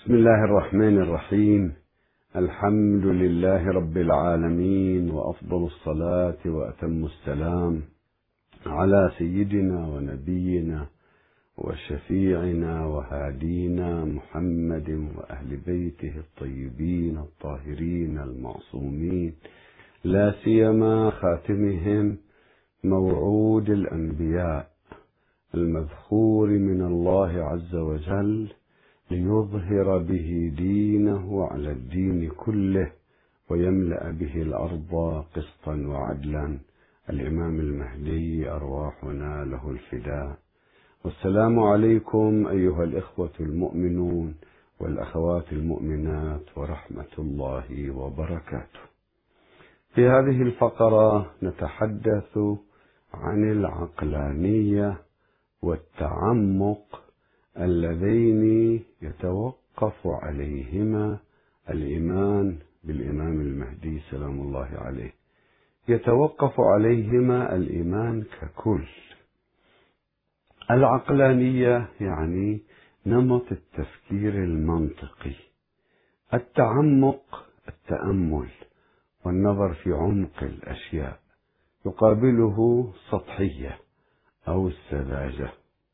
بسم الله الرحمن الرحيم. الحمد لله رب العالمين، وأفضل الصلاة وأتم السلام على سيدنا ونبينا وشفيعنا وهادينا محمد وأهل بيته الطيبين الطاهرين المعصومين، لا سيما خاتمهم موعود الأنبياء المذخور من الله عز وجل ليظهر به دينه على الدين كله ويملأ به الأرض قسطا وعدلا، الإمام المهدي أرواحنا له الفداء. والسلام عليكم أيها الإخوة المؤمنون والأخوات المؤمنات ورحمة الله وبركاته. في هذه الفقرة نتحدث عن العقلانية والتعمق اللذين يتوقف عليهما الإيمان بالإمام المهدي سلام الله عليه، يتوقف عليهما الإيمان ككل. العقلانية يعني نمط التفكير المنطقي، التعمق التأمل والنظر في عمق الأشياء، يقابله سطحية أو السذاجة.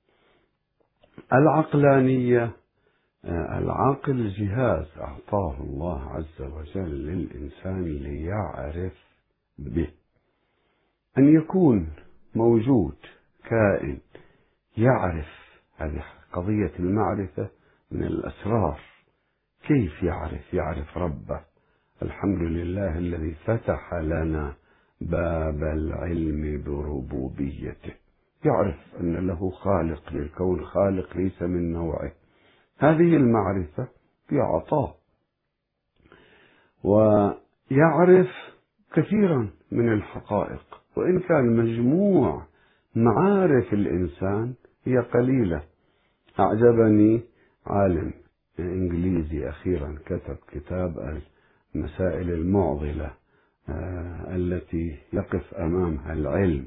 العقلانية العقل جهاز أعطاه الله عز وجل للإنسان ليعرف به، أن يكون موجود كائن يعرف. هذه قضية المعرفة من الأسرار. كيف يعرف ربه؟ الحمد لله الذي فتح لنا باب العلم بربوبيته، يعرف أن له خالق للكون، خالق ليس من نوعه. هذه المعرفة في عطاء، ويعرف كثيرا من الحقائق، وإن كان مجموع معارف الإنسان هي قليلة. أعجبني عالم إنجليزي أخيرا كتب كتاب المسائل المعضلة التي يقف أمامها العلم،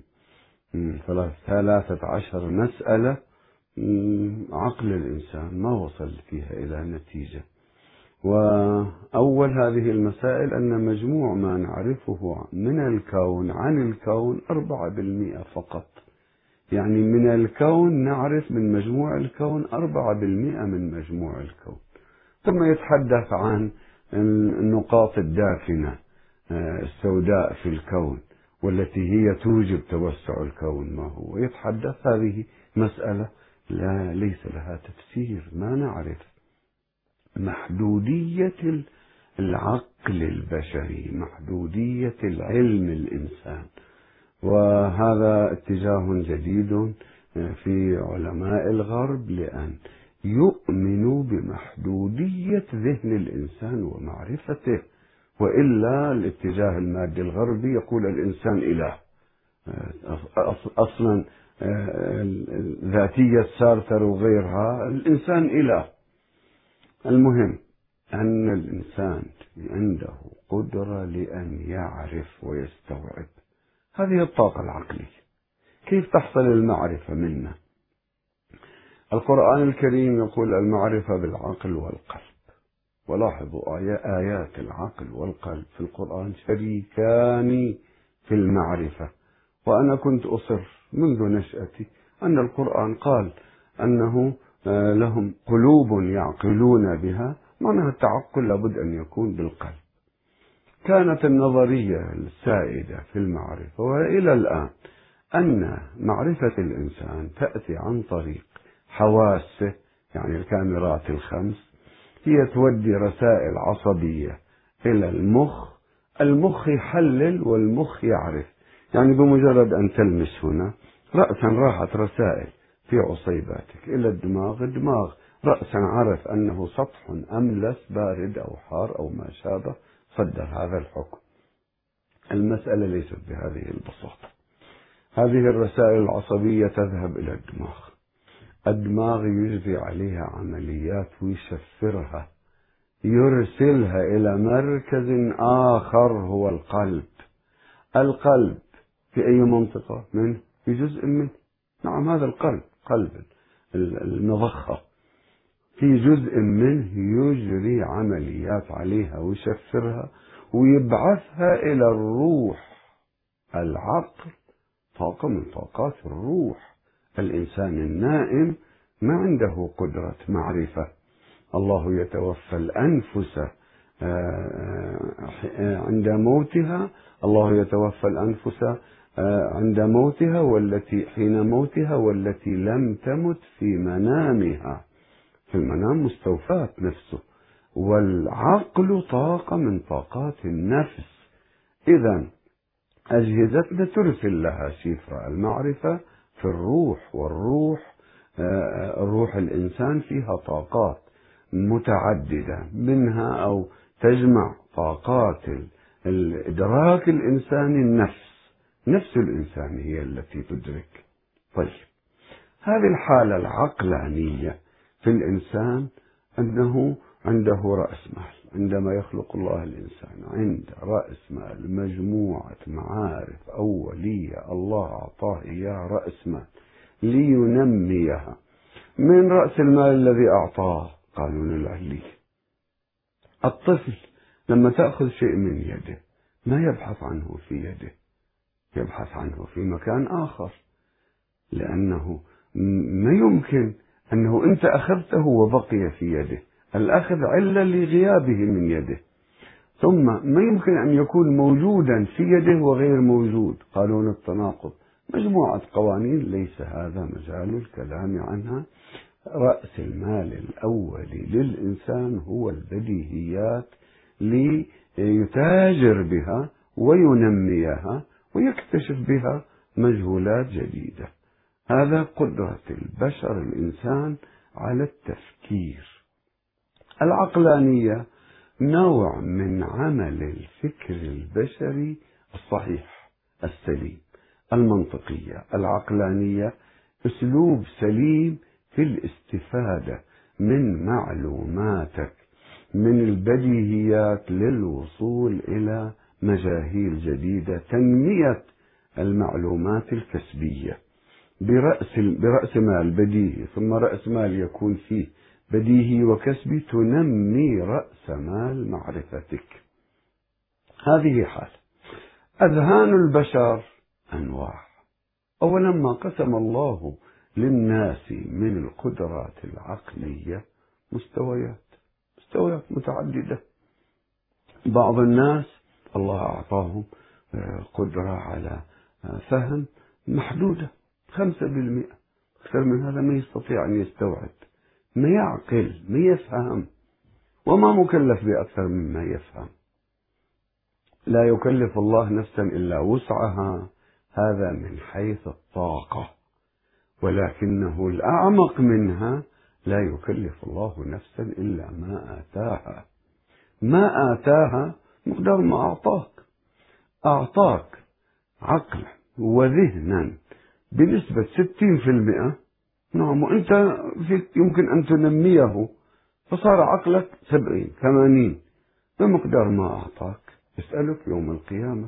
13 مسألة عقل الإنسان ما وصل فيها إلى نتيجة. وأول هذه المسائل أن مجموع ما نعرفه من الكون عن الكون 4% فقط. يعني من الكون نعرف من مجموع الكون 4% من مجموع الكون. ثم يتحدث عن النقاط الدافنة السوداء في الكون والتي هي توجب توسع الكون ما هو. يتحدث هذه مسألة ليس لها تفسير، ما نعرف محدودية العقل البشري، محدودية العلم الإنسان. وهذا اتجاه جديد في علماء الغرب لأن يؤمنوا بمحدودية ذهن الإنسان ومعرفته، وإلا الاتجاه المادي الغربي يقول الإنسان إله. أصلا ذاتية سارتر وغيرها الإنسان إله. المهم أن الإنسان عنده قدرة لأن يعرف ويستوعب. هذه الطاقة العقلية. كيف تحصل المعرفة منا؟ القرآن الكريم يقول المعرفة بالعقل والقلب. ولاحظوا آيات العقل والقلب في القرآن شريكان في المعرفة. وأنا كنت أصر منذ نشأتي أن القرآن قال أنه لهم قلوب يعقلون بها، معناها التعقل لابد أن يكون بالقلب. كانت النظرية السائدة في المعرفة وإلى الآن أن معرفة الإنسان تأتي عن طريق حواسه، يعني الكاميرات ال5. هي تودي رسائل عصبية إلى المخ، المخ يحلل والمخ يعرف. يعني بمجرد أن تلمس هنا رأسا راحت رسائل في عصيباتك إلى الدماغ، الدماغ رأسا عرف أنه سطح أملس بارد أو حار أو ما شابه، صدر هذا الحكم. المسألة ليست بهذه البساطة. هذه الرسائل العصبية تذهب إلى الدماغ، الدماغ يجري عليها عمليات ويشفرها، يرسلها إلى مركز آخر هو القلب. القلب في أي منطقة منه؟ في جزء منه. نعم، هذا القلب، قلب المضخة. في في جزء منه يجري عمليات عليها ويشفرها ويبعثها إلى الروح. العقل طاقة من طاقات الروح. الإنسان النائم ما عنده قدرة معرفة. الله يتوفى الأنفس عند موتها. الله يتوفى الأنفس عند موتها والتي حين موتها والتي لم تمت في منامها. في المنام مستوفاة نفسه. والعقل طاقة من طاقات النفس. إذا أجهزتنا ترسل لها شفرة المعرفة في الروح. والروح روح الإنسان فيها طاقات متعددة، منها أو تجمع طاقات الإدراك الإنساني. نفس الإنسان هي التي تدرك. طيب، هذه الحالة العقلانية في الإنسان أنه عنده رأس مال. عندما يخلق الله الإنسان عند رأس مال، مجموعة معارف أولية الله أعطاه إياه رأس مال لينميها. من رأس المال الذي أعطاه قانون العلية. الطفل لما تأخذ شيء من يده ما يبحث عنه في يده، يبحث عنه في مكان آخر، لأنه ما يمكن أنه أنت أخذته وبقي في يده. الأخذ علة لغيابه من يده. ثم ما يمكن أن يكون موجودا في يده وغير موجود. قانون التناقض. مجموعة قوانين ليس هذا مجال الكلام عنها. رأس المال الأولي للإنسان هو البديهيات ليتاجر بها وينميها ويكتشف بها مجهولات جديدة. هذا قدرة البشر الإنسان على التفكير. العقلانية نوع من عمل الفكر البشري الصحيح السليم. المنطقية العقلانية أسلوب سليم في الاستفادة من معلوماتك من البديهيات للوصول إلى مجاهيل جديدة. تنمية المعلومات الكسبية برأس مال بديهي، ثم رأس مال يكون فيه بديهي وكسبي، تنمي رأس مال معرفتك. هذه حالة. أذهان البشر أنواع. أولا ما قسم الله للناس من القدرات العقلية مستويات متعددة. بعض الناس الله أعطاهم قدرة على فهم محدودة 5%. أكثر من هذا ما يستطيع أن يستوعب، ما يعقل، ما يفهم، وما مكلف بأكثر مما يفهم. لا يكلف الله نفسا إلا وسعها. هذا من حيث الطاقة، ولكنه الأعمق منها لا يكلف الله نفسا إلا ما آتاها. ما آتاها مقدار ما أعطاك عقلا وذهنا بنسبة 60%. نعم، وأنت يمكن أن تنميه فصار عقلك 70-80 بمقدار ما أعطاك. يسألك يوم القيامة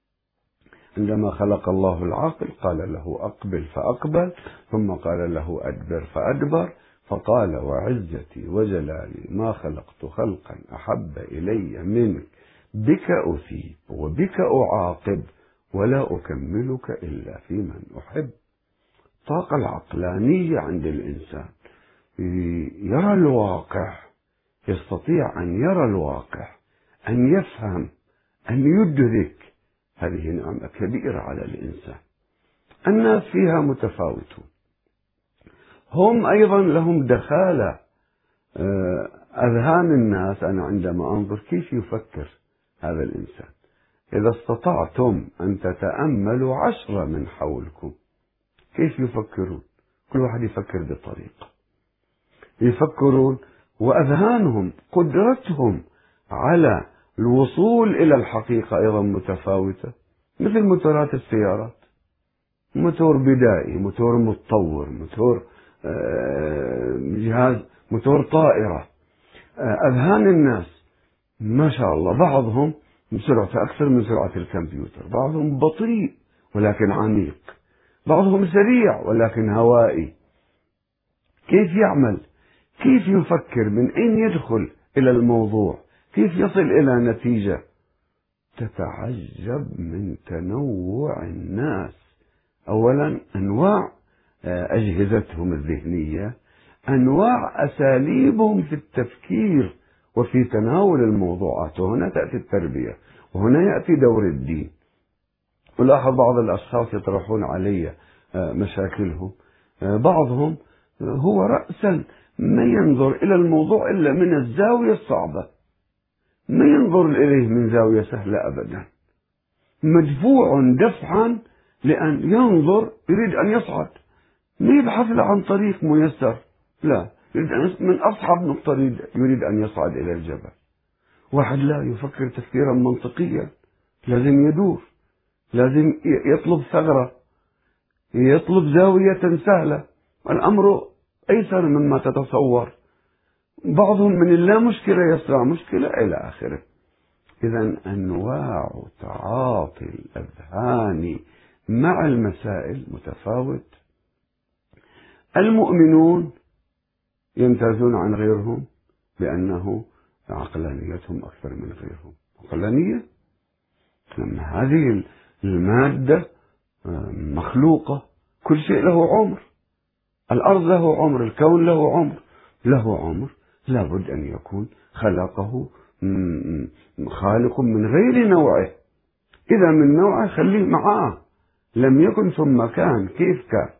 عندما خلق الله العقل قال له أقبل فأقبل، ثم قال له أدبر فأدبر، فقال وعزتي وجلالي ما خلقت خلقا أحب إلي منك، بك أثيب وبك أعاقب ولا أكملك إلا في من أحب. الطاقة العقلانية عند الإنسان يرى الواقع، يستطيع أن يرى الواقع، أن يفهم، أن يدرك. هذه نعمة كبيرة على الإنسان. الناس فيها متفاوتون، هم أيضا لهم دخالة. أذهان الناس، أنا عندما أنظر كيف يفكر هذا الإنسان، إذا استطعتم أن تتأملوا 10 من حولكم كيف يفكرون. كل واحد يفكر بطريقة، يفكرون، وأذهانهم قدرتهم على الوصول إلى الحقيقة أيضا متفاوتة. مثل موتورات السيارات، موتور بدائي، موتور متطور، موتور جهاز، موتور طائرة. أذهان الناس ما شاء الله بعضهم سرعته أكثر من سرعة الكمبيوتر، بعضهم بطيء ولكن عميق، بعضهم سريع ولكن هوائي. كيف يعمل؟ كيف يفكر، من أين يدخل إلى الموضوع، كيف يصل إلى نتيجة. تتعجب من تنوع الناس. أولا أنواع أجهزتهم الذهنية، أنواع أساليبهم في التفكير وفي تناول الموضوعات. وهنا تأتي التربية، وهنا يأتي دور الدين. ألاحظ بعض الأشخاص يطرحون علي مشاكلهم. بعضهم هو رأسا ما ينظر إلى الموضوع إلا من الزاوية الصعبة، ما ينظر إليه من زاوية سهلة أبدا، مدفوع دفعا لأن ينظر، يريد أن يصعد، ما يبحث له عن طريق ميسر، لا، يريد أن من أصعب نقطة يريد أن يصعد إلى الجبل. واحد لا يفكر تفكيرا منطقيا، لازم يدور، لازم يطلب ثغرة، يطلب زاوية سهلة، الأمر أيسر مما تتصور. بعضهم من اللا مشكلة يصنع مشكلة إلى آخره. إذا أنواع تعاطي الأذهان مع المسائل متفاوت. المؤمنون يمتازون عن غيرهم بأنه عقلانيتهم أكثر من غيرهم. عقلانية، لما هذه المادة مخلوقة، كل شيء له عمر، الأرض له عمر، الكون له عمر، له عمر، لابد أن يكون خلقه خالق من غير نوعه. إذا من نوعه خليه معاه، لم يكن ثم كان، كيف كان؟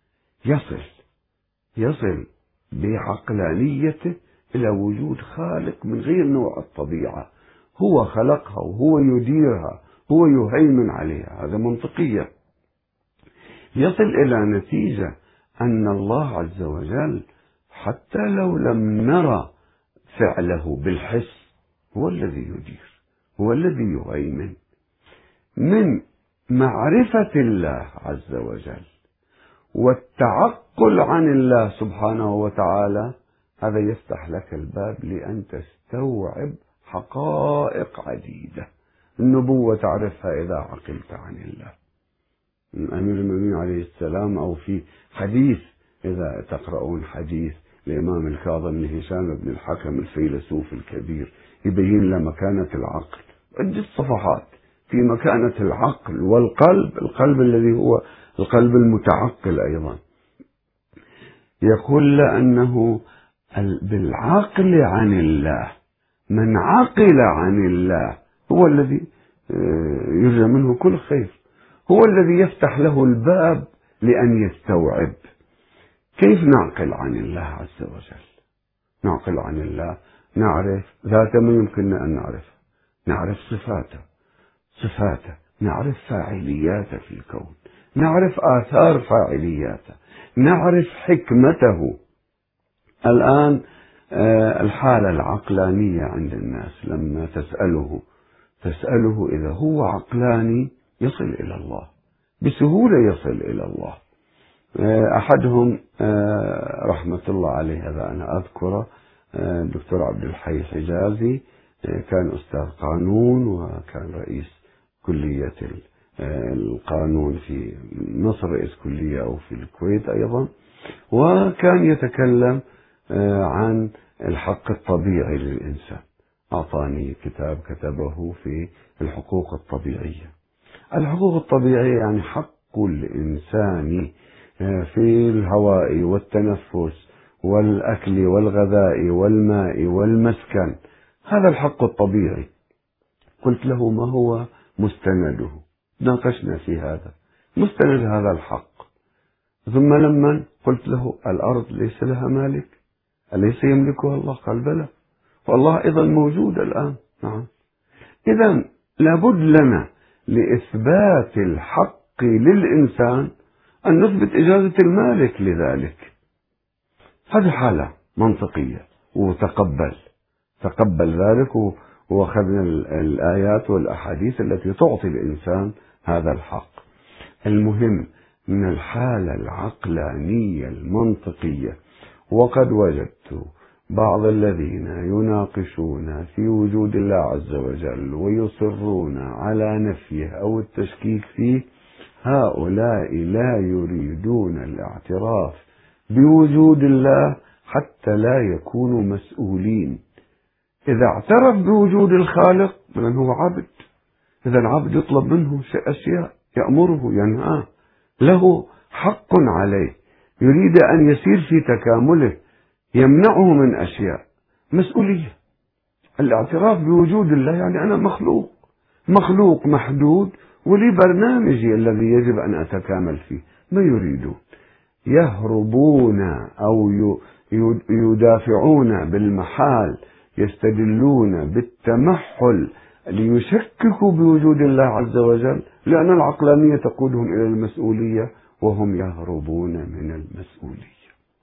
يصل بعقلانيته إلى وجود خالق من غير نوع الطبيعة، هو خلقها وهو يديرها، هو يهيمن عليها. هذا منطقية. يصل إلى نتيجة أن الله عز وجل حتى لو لم نرى فعله بالحس هو الذي يدير، هو الذي يهيمن. من معرفة الله عز وجل والتعقل عن الله سبحانه وتعالى، هذا يفتح لك الباب لأن تستوعب حقائق عديدة. النبوة تعرفها إذا عقلت عن الله. أمير المؤمنين عليه السلام، أو في حديث، إذا تقرؤون حديث الإمام الكاظم بن هشام بن الحكم الفيلسوف الكبير، يبين له مكانة العقل، عدة صفحات في مكانة العقل والقلب، القلب الذي هو القلب المتعقل أيضا. يقول لأنه بالعقل عن الله، من عقل عن الله هو الذي يرجى منه كل خير، هو الذي يفتح له الباب لأن يستوعب. كيف نعقل عن الله عز وجل؟ نعقل عن الله، نعرف ذاته ما يمكننا أن نعرفه، نعرف صفاته، نعرف فاعلياته في الكون، نعرف آثار فاعلياته، نعرف حكمته. الآن الحالة العقلانية عند الناس، لما تسأله إذا هو عقلاني يصل إلى الله بسهولة، يصل إلى الله. أحدهم رحمة الله عليه، هذا أنا أذكره، الدكتور عبد الحي حجازي، كان أستاذ قانون وكان رئيس كلية القانون في مصر، رئيس كلية، أو في الكويت أيضا، وكان يتكلم عن الحق الطبيعي للإنسان. أعطاني كتاب كتبه في الحقوق الطبيعية. الحقوق الطبيعية يعني حق الإنسان في الهواء والتنفس والأكل والغذاء والماء والمسكن، هذا الحق الطبيعي. قلت له ما هو مستنده؟ ناقشنا في هذا مستند هذا الحق. ثم لما قلت له الأرض ليس لها مالك، أليس يملكها الله؟ قال بلى، والله أيضا موجود الآن. نعم. إذا لابد لنا لإثبات الحق للإنسان أن نثبت إجازة المالك لذلك. هذه حالة منطقية، تقبل ذلك، وأخذنا الآيات والأحاديث التي تعطي الإنسان هذا الحق. المهم من الحالة العقلانية المنطقية. وقد وجدت بعض الذين يناقشون في وجود الله عز وجل ويصرون على نفيه أو التشكيك فيه، هؤلاء لا يريدون الاعتراف بوجود الله حتى لا يكونوا مسؤولين. إذا اعترف بوجود الخالق لأنه هو عبد، إذا العبد يطلب منه أشياء، يأمره ينهاه، له حق عليه، يريد أن يسير في تكامله، يمنعه من أشياء، مسؤولية. الاعتراف بوجود الله يعني أنا مخلوق محدود، ولي برنامجي الذي يجب أن أتكامل فيه. ما يريدون؟ يهربون أو يدافعون بالمحال، يستدلون بالتمحل ليشككوا بوجود الله عز وجل، لأن العقلانية تقودهم إلى المسؤولية وهم يهربون من المسؤولية.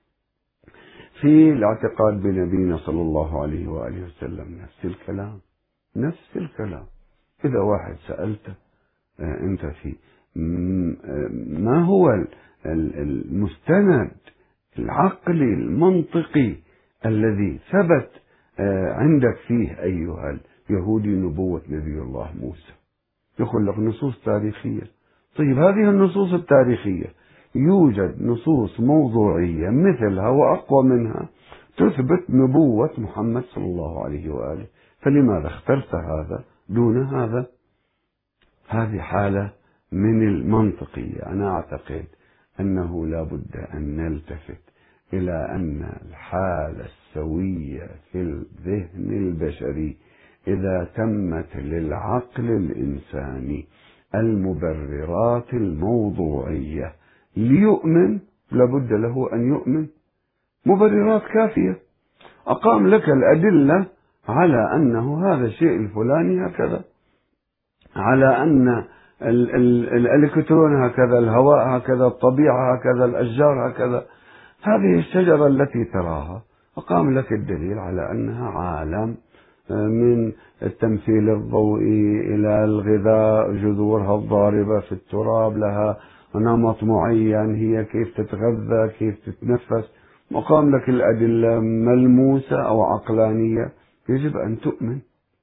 في الاعتقاد بنبينا صلى الله عليه وآله وسلم نفس الكلام. إذا واحد سألته أنت في ما هو المستند العقلي المنطقي الذي ثبت عندك فيه أيها اليهودي نبوة نبي الله موسى؟ يقول لك نصوص تاريخية. طيب هذه النصوص التاريخية يوجد نصوص موضوعية مثلها وأقوى منها تثبت نبوة محمد صلى الله عليه وآله، فلماذا اخترت هذا دون هذا؟ هذه حالة من المنطقية. أنا أعتقد أنه لا بد أن نلتفت إلى أن الحالة السوية في الذهن البشري إذا تمت للعقل الإنساني المبررات الموضوعية ليؤمن، لابد له أن يؤمن مبررات كافية. أقام لك الأدلة على أنه هذا الشيء الفلاني هكذا، على أن الإلكترون هكذا، الهواء هكذا، الطبيعة هكذا، الأشجار هكذا، هذه الشجرة التي تراها أقام لك الدليل على أنها عالم، من التمثيل الضوئي إلى الغذاء، جذورها الضاربة في التراب لها نمط معين، هي كيف تتغذى، كيف تتنفس، مقام لك الأدلة ملموسة أو عقلانية، يجب أن تؤمن.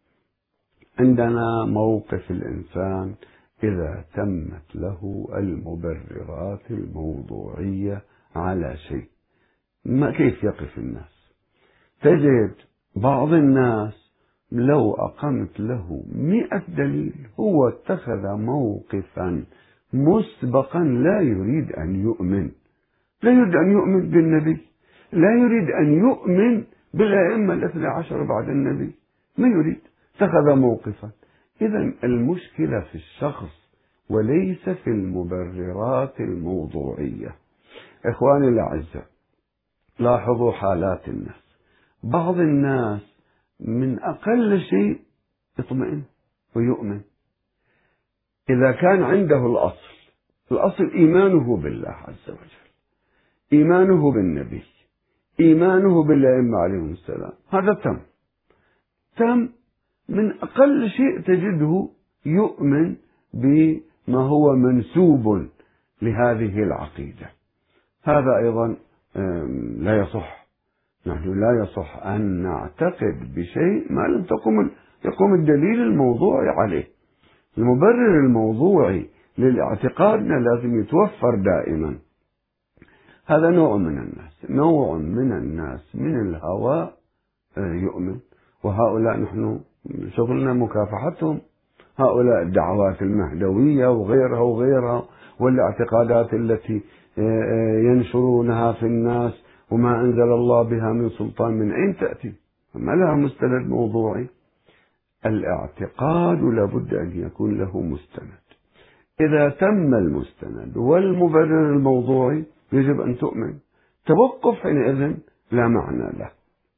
عندنا موقف الإنسان إذا تمت له المبررات الموضوعية على شيء، ما كيف يقف الناس؟ تجد بعض الناس لو أقمت له 100 دليل هو اتخذ موقفا مسبقا، لا يريد أن يؤمن، لا يريد أن يؤمن بالنبي، لا يريد أن يؤمن بالأئمة 12 بعد النبي، ما يريد، اتخذ موقفا. إذن المشكلة في الشخص وليس في المبررات الموضوعية. إخواني الأعزاء، لاحظوا حالات الناس. بعض الناس من أقل شيء يطمئن ويؤمن إذا كان عنده الأصل إيمانه بالله عز وجل، إيمانه بالنبي، إيمانه بالأئمة عليهم السلام، هذا تم من أقل شيء تجده يؤمن بما هو منسوب لهذه العقيدة. هذا أيضا لا يصح. نحن لا يصح أن نعتقد بشيء ما لم يقوم الدليل الموضوعي عليه. المبرر الموضوعي للاعتقادنا لازم يتوفر دائما. هذا نوع من الناس من الهواء يؤمن، وهؤلاء نحن شغلنا مكافحتهم. هؤلاء الدعوات المهدوية وغيرها والاعتقادات التي ينشرونها في الناس وما أنزل الله بها من سلطان، من أين تأتي؟ ما لها مستند موضوعي. الاعتقاد لابد أن يكون له مستند. إذا تم المستند والمبرر الموضوعي يجب أن تؤمن. توقف حينئذ لا معنى له.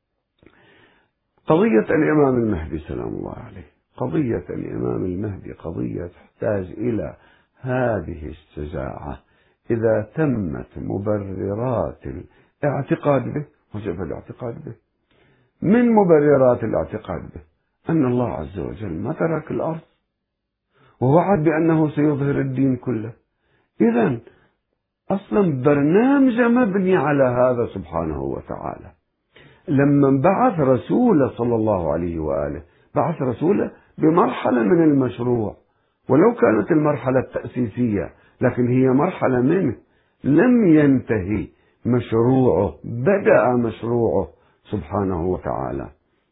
قضية الإمام المهدي سلام الله عليه، قضية الإمام المهدي قضية تحتاج إلى هذه الشجاعة. إذا تمت مبررات الاعتقاد به، وجب الاعتقاد به. من مبررات الاعتقاد به أن الله عز وجل ما ترك الأرض، ووعد بأنه سيظهر الدين كله. إذن أصلا برنامج مبني على هذا سبحانه وتعالى. لما بعث رسوله صلى الله عليه وآله، بعث رسوله بمرحلة من المشروع، ولو كانت المرحلة التأسيسية، لكن هي مرحلة منه، لم ينتهي مشروعه، بدأ مشروعه سبحانه وتعالى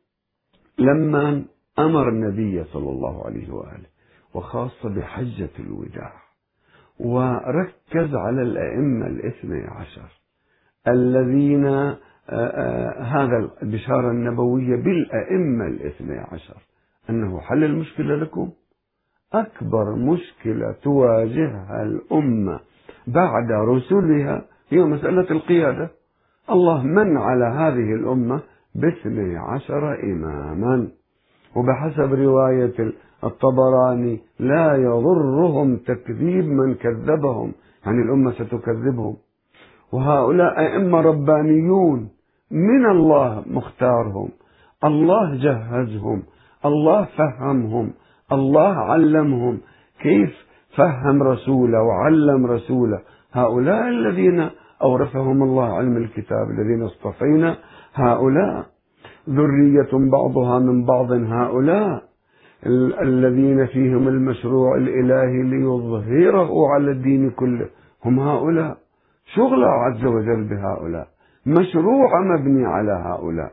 لما أمر النبي صلى الله عليه وآله وخاصة بحجة الوداع، وركز على الأئمة ال12 الذين هذا البشارة النبوية بالأئمة ال12 أنه حل المشكلة لكم. أكبر مشكلة تواجهها الأمة بعد رسلها هي مسألة القيادة. الله من على هذه الأمة ب12 إماما، وبحسب رواية الطبراني لا يضرهم تكذيب من كذبهم، يعني الأمة ستكذبهم. وهؤلاء أئمة ربانيون من الله مختارهم، الله جهزهم، الله فهمهم، الله علمهم كيف فهم رسوله وعلم رسوله. هؤلاء الذين أورثهم الله علم الكتاب الذين اصطفينا، هؤلاء ذرية بعضها من بعض، هؤلاء الذين فيهم المشروع الإلهي ليظهره على الدين كله، هم هؤلاء. شغل عز وجل بهؤلاء، مشروع مبني على هؤلاء.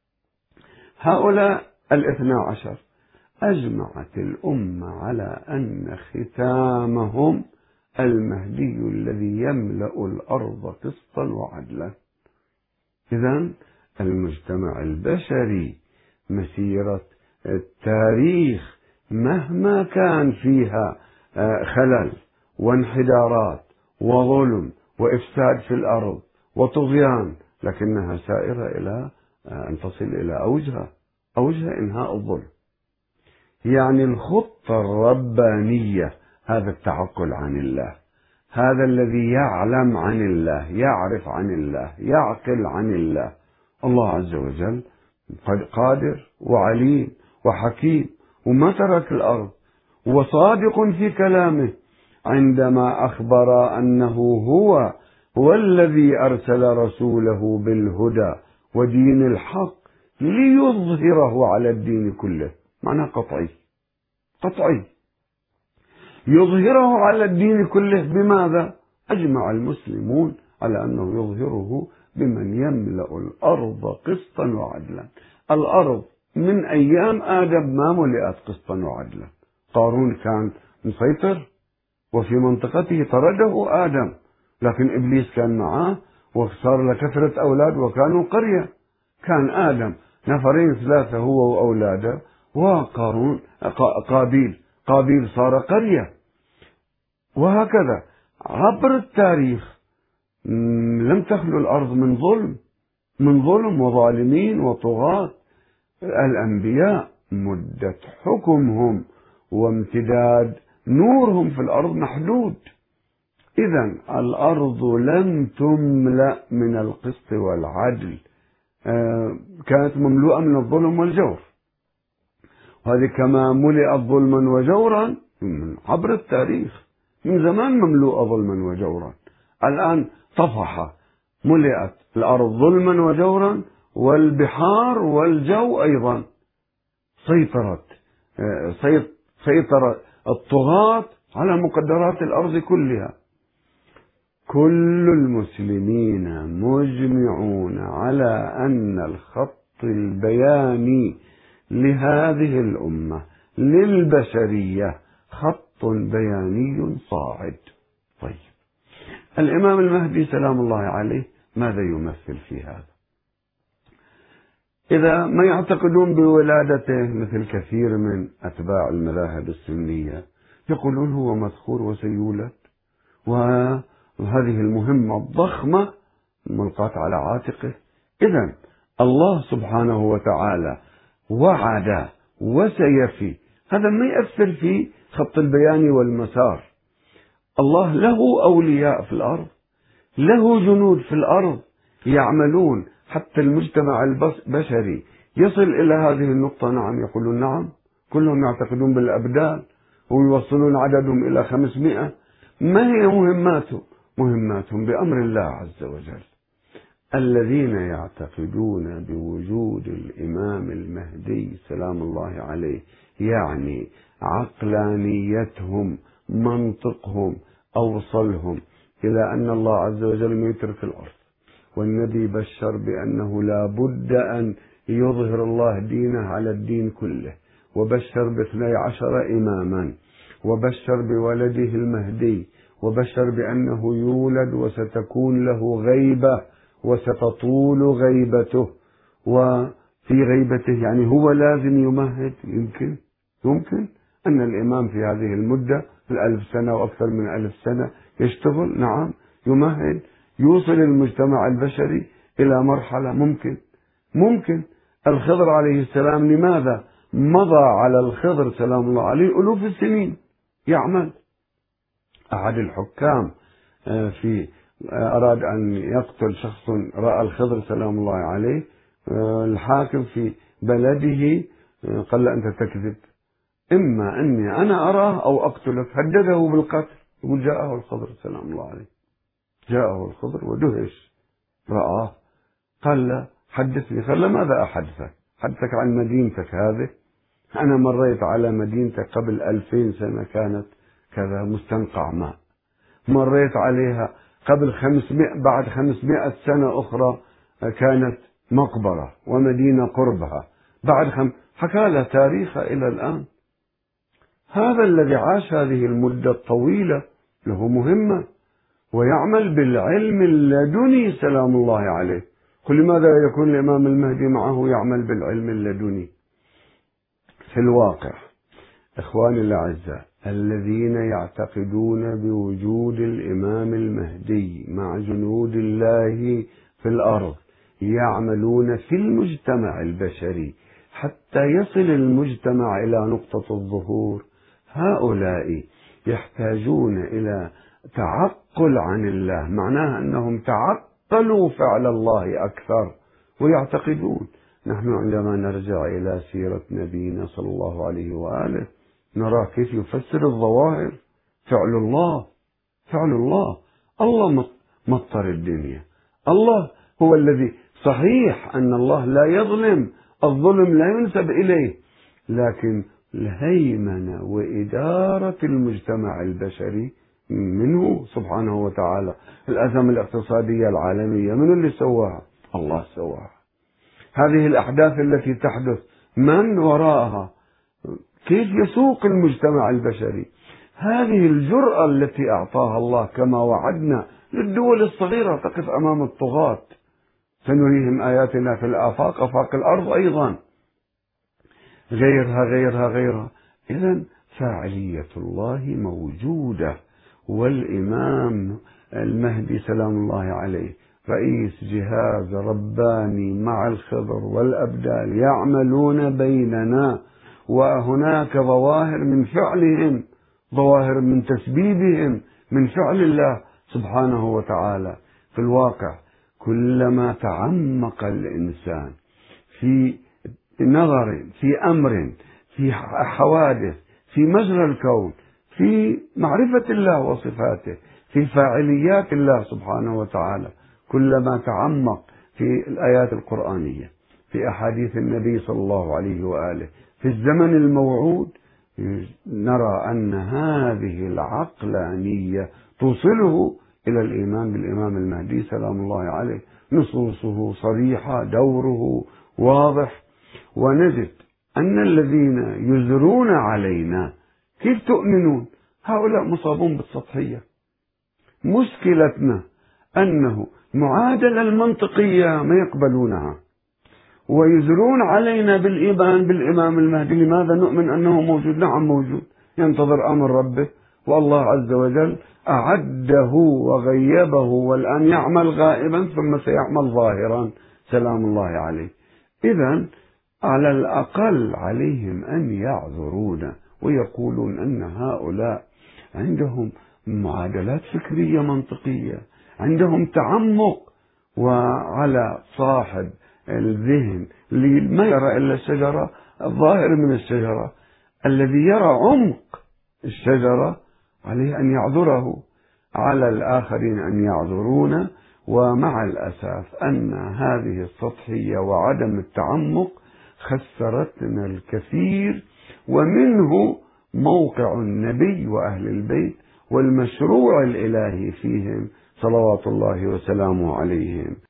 هؤلاء 12 أجمعت الأمة على أن ختامهم المهدي الذي يملأ الأرض قسطا وعدلا. إذن المجتمع البشري مسيرة التاريخ مهما كان فيها خلل وانحدارات وظلم وإفساد في الأرض وطغيان، لكنها سائرة إلى أن تصل إلى أوجها إنهاء الظلم. يعني الخطة الربانية هذا التعقل عن الله، هذا الذي يعلم عن الله، يعرف عن الله، يعقل عن الله. الله عز وجل قادر وعليم وحكيم، وما ترك الأرض، وصادق في كلامه عندما أخبر أنه هو الذي أرسل رسوله بالهدى ودين الحق ليظهره على الدين كله. معنى قطعي يظهره على الدين كله. بماذا؟ أجمع المسلمون على أنه يظهره بمن يملأ الأرض قسطا وعدلا. الأرض من أيام آدم ما ملئت قسطا وعدلا. قارون كان مسيطر وفي منطقته طرده آدم، لكن إبليس كان معه وصار له كثرة أولاد وكانوا قرية. كان آدم 2 3 هو وأولاده، وقارون قابيل صار قرية. وهكذا عبر التاريخ لم تخلو الأرض من ظلم وظالمين وطغاة. الأنبياء مدة حكمهم وامتداد نورهم في الأرض محدود. إذن الأرض لم تملأ من القسط والعدل، كانت مملوءة من الظلم والجور. وهذه كما ملئت ظلما وجورا من عبر التاريخ، من زمان مملوءة ظلما وجورا. الآن طفح، ملئت الأرض ظلما وجورا، والبحار والجو أيضا سيطر الطغاة على مقدرات الأرض كلها. كل المسلمين مجمعون على أن الخط البياني لهذه الأمة للبشرية خط بياني صاعد. طيب، الإمام المهدي سلام الله عليه ماذا يمثل في هذا؟ إذا ما يعتقدون بولادته مثل كثير من أتباع المذاهب السنية، يقولون هو مذخور وسيولد، وهذه المهمة الضخمة ملقاة على عاتقه. إذن الله سبحانه وتعالى وعد وسيفي، هذا ما يأثر في خط البيان والمسار. الله له أولياء في الأرض، له جنود في الأرض يعملون. حتى المجتمع البشري يصل إلى هذه النقطة، نعم يقولون نعم، كلهم يعتقدون بالأبدال ويوصلون عددهم إلى 500. ما هي مهماتهم بأمر الله عز وجل. الذين يعتقدون بوجود الإمام المهدي سلام الله عليه، يعني عقلانيتهم منطقهم أوصلهم إلى أن الله عز وجل ما يترك الأرض والنبي بشر بأنه لا بد أن يظهر الله دينه على الدين كله، وبشر ب12 إماما، وبشر بولده المهدي، وبشر بأنه يولد وستكون له غيبة وستطول غيبته. وفي غيبته يعني هو لازم يمهد. يمكن أن الإمام في هذه المدة 1000 سنة وأكثر من 1000 سنة يشتغل، نعم يمهد، يوصل المجتمع البشري إلى مرحلة. ممكن الخضر عليه السلام لماذا مضى على الخضر سلام الله عليه ألوف السنين يعمل؟ أحد الحكام أراد أن يقتل شخص رأى الخضر سلام الله عليه، الحاكم في بلده قال له أنت تكذب، إما أني أنا أراه أو أقتلك، هدده بالقتل. يقول جاءه الخضر سلام الله عليه، جاءه الخضر ودهش رآه، قال له حدثني. قال له ماذا أحدثك؟ حدثك عن مدينتك هذه، أنا مريت على مدينتك قبل 2000 سنة كانت كذا مستنقع ماء، مريت عليها قبل 500 بعد 500 سنة أخرى كانت مقبرة ومدينة قربها حكى له تاريخ إلى الآن. هذا الذي عاش هذه المدة الطويلة له مهمة، ويعمل بالعلم اللدني سلام الله عليه. قل لماذا يكون الإمام المهدي معه يعمل بالعلم اللدني؟ في الواقع إخواني الأعزاء الذين يعتقدون بوجود الإمام المهدي مع جنود الله في الأرض يعملون في المجتمع البشري حتى يصل المجتمع إلى نقطة الظهور. هؤلاء يحتاجون إلى تعقل عن الله، معناها أنهم تعقلوا فعل الله أكثر ويعتقدون. نحن عندما نرجع إلى سيرة نبينا صلى الله عليه وآله نرى كيف يفسر الظواهر. فعل الله مطر الدنيا. الله هو الذي، صحيح أن الله لا يظلم، الظلم لا ينسب إليه، لكن الهيمنة وإدارة المجتمع البشري منه سبحانه وتعالى. الأزمة الاقتصادية العالمية من اللي سواها؟ الله سواها. هذه الأحداث التي تحدث من وراءها؟ كيف يسوق المجتمع البشري؟ هذه الجرأة التي أعطاها الله كما وعدنا للدول الصغيرة تقف أمام الطغاة، سنريهم آياتنا في الآفاق آفاق الأرض أيضا، غيرها. إذن فاعلية الله موجودة، والإمام المهدي سلام الله عليه رئيس جهاز رباني مع الخضر والأبدال يعملون بيننا، وهناك ظواهر من فعلهم، ظواهر من تسبيبهم من فعل الله سبحانه وتعالى. في الواقع كلما تعمق الإنسان في نظر، في أمر، في حوادث، في مجرى الكون، في معرفة الله وصفاته، في فاعليات الله سبحانه وتعالى، كلما تعمق في الآيات القرآنية، في أحاديث النبي صلى الله عليه وآله، في الزمن الموعود، نرى أن هذه العقلانية توصله إلى الإيمان بالإمام المهدي سلام الله عليه. نصوصه صريحة، دوره واضح، ونجد أن الذين يزرون علينا كيف تؤمنون؟ هؤلاء مصابون بالسطحية. مشكلتنا أنه المعادلة المنطقية ما يقبلونها، ويزرون علينا بالإيمان بالإمام المهدي. لماذا نؤمن أنه موجود؟ نعم موجود، ينتظر أمر ربه، والله عز وجل أعده وغيبه، والآن يعمل غائبا ثم سيعمل ظاهرا سلام الله عليه. إذن على الأقل عليهم أن يعذرون ويقولون أن هؤلاء عندهم معادلات فكرية منطقية، عندهم تعمق. وعلى صاحب الذهن اللي ما يرى إلا الشجرة، الظاهر من الشجرة، الذي يرى عمق الشجرة عليه أن يعذره، على الآخرين أن يعذرون. ومع الأسف أن هذه السطحية وعدم التعمق خسرتنا الكثير، ومنه موقع النبي وأهل البيت والمشروع الإلهي فيهم صلوات الله وسلامه عليهم.